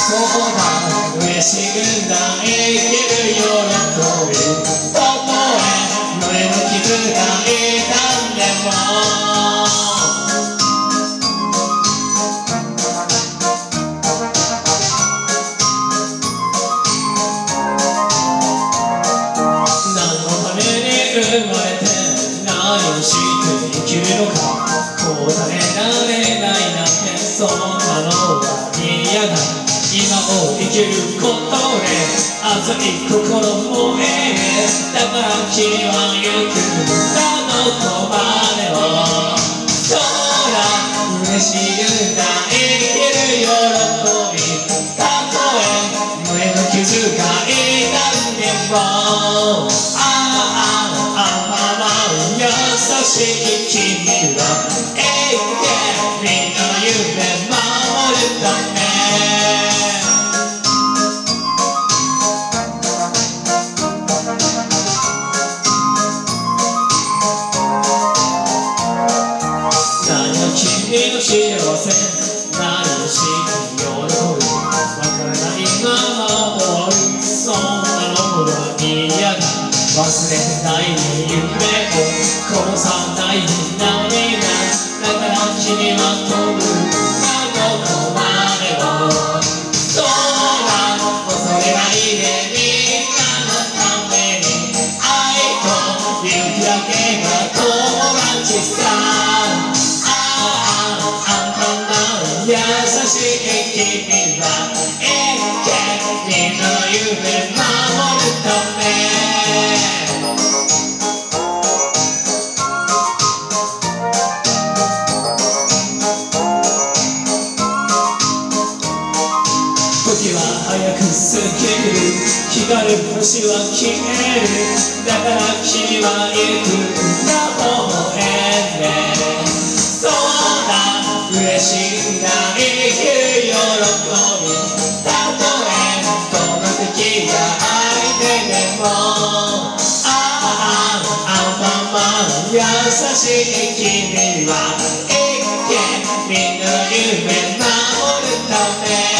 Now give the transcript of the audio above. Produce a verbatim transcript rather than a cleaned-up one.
そうだ嬉しくないける喜びどこへ胸の傷が痛んでも何のために生まれて何をして生きるのか答えられないなんてそんなのは嫌だ今を生きることで熱い心燃えるだから君は行くあの子までもそうだ嬉しいんだ生きる喜びたとえ胸の傷が痛んでもあああああ優しい君は永遠みんなの夢守るため君の幸せ何をして喜ぶわからないまま終わるそんなのは嫌だ忘れない夢を殺さない涙だから君は飛ぶあの子までもそうだ恐れないでみんなのために愛と勇気だけが友達さ優しい君は永遠みんなの夢守るため時は早く過ぎる光る星は消えるだから君は行くんだ方へねそうだ嬉しいんだ生きる喜びたとえこの時が相手でもああアンパンマン優しい君は永遠みんなの夢守るため